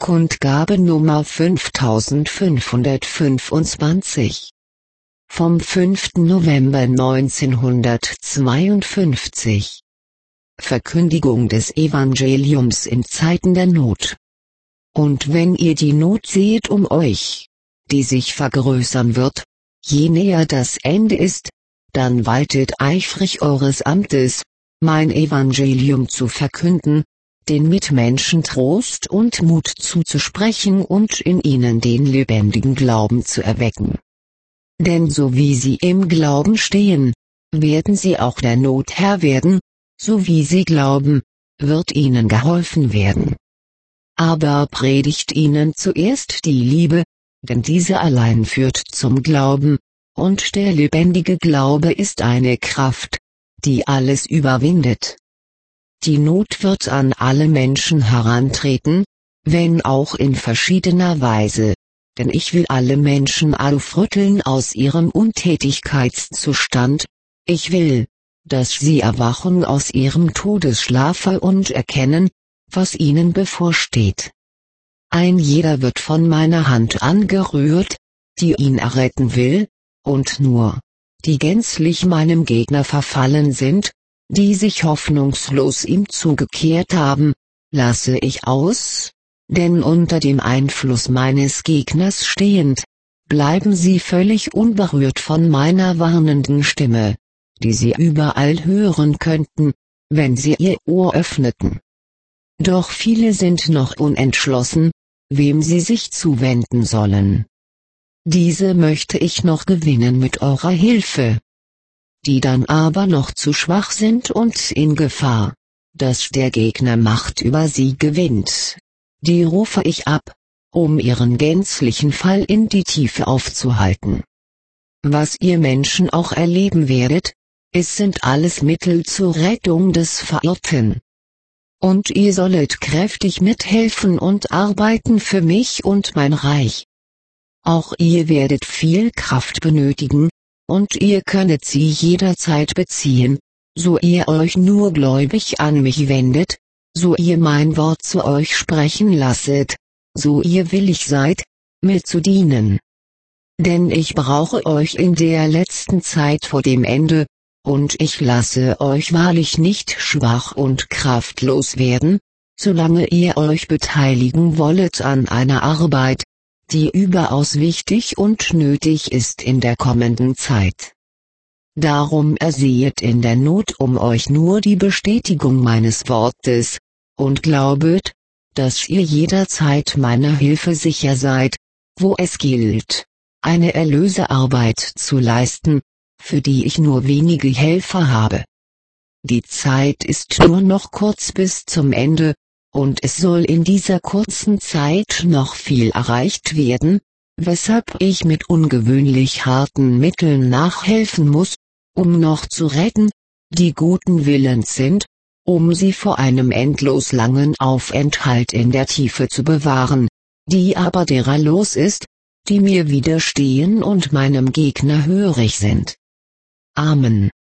Kundgabe Nummer 5525. Vom 5. November 1952. Verkündigung des Evangeliums in Zeiten der Not. Und wenn ihr die Not seht um euch, die sich vergrößern wird, je näher das Ende ist, dann waltet eifrig eures Amtes, mein Evangelium zu verkünden, den Mitmenschen Trost und Mut zuzusprechen und in ihnen den lebendigen Glauben zu erwecken. Denn so wie sie im Glauben stehen, werden sie auch der Not Herr werden, so wie sie glauben, wird ihnen geholfen werden. Aber predigt ihnen zuerst die Liebe, denn diese allein führt zum Glauben, und der lebendige Glaube ist eine Kraft, die alles überwindet. Die Not wird an alle Menschen herantreten, wenn auch in verschiedener Weise, denn ich will alle Menschen aufrütteln aus ihrem Untätigkeitszustand, ich will, dass sie erwachen aus ihrem Todesschlafe und erkennen, was ihnen bevorsteht. Ein jeder wird von meiner Hand angerührt, die ihn erretten will, und nur, die gänzlich meinem Gegner verfallen sind, die sich hoffnungslos ihm zugekehrt haben, lasse ich aus, denn unter dem Einfluss meines Gegners stehend, bleiben sie völlig unberührt von meiner warnenden Stimme, die sie überall hören könnten, wenn sie ihr Ohr öffneten. Doch viele sind noch unentschlossen, wem sie sich zuwenden sollen. Diese möchte ich noch gewinnen mit eurer Hilfe. Die dann aber noch zu schwach sind und in Gefahr, dass der Gegner Macht über sie gewinnt, die rufe ich ab, um ihren gänzlichen Fall in die Tiefe aufzuhalten. Was ihr Menschen auch erleben werdet, es sind alles Mittel zur Rettung des Verirrten. Und ihr sollet kräftig mithelfen und arbeiten für mich und mein Reich. Auch ihr werdet viel Kraft benötigen, und ihr könnet sie jederzeit beziehen, so ihr euch nur gläubig an mich wendet, so ihr mein Wort zu euch sprechen lasset, so ihr willig seid, mir zu dienen. Denn ich brauche euch in der letzten Zeit vor dem Ende, und ich lasse euch wahrlich nicht schwach und kraftlos werden, solange ihr euch beteiligen wollet an einer Arbeit, die überaus wichtig und nötig ist in der kommenden Zeit. Darum ersehet in der Not um euch nur die Bestätigung meines Wortes, und glaubet, dass ihr jederzeit meiner Hilfe sicher seid, wo es gilt, eine Erlösearbeit zu leisten, für die ich nur wenige Helfer habe. Die Zeit ist nur noch kurz bis zum Ende, und es soll in dieser kurzen Zeit noch viel erreicht werden, weshalb ich mit ungewöhnlich harten Mitteln nachhelfen muss, um noch zu retten, die guten Willens sind, um sie vor einem endlos langen Aufenthalt in der Tiefe zu bewahren, die aber derer los ist, die mir widerstehen und meinem Gegner hörig sind. Amen.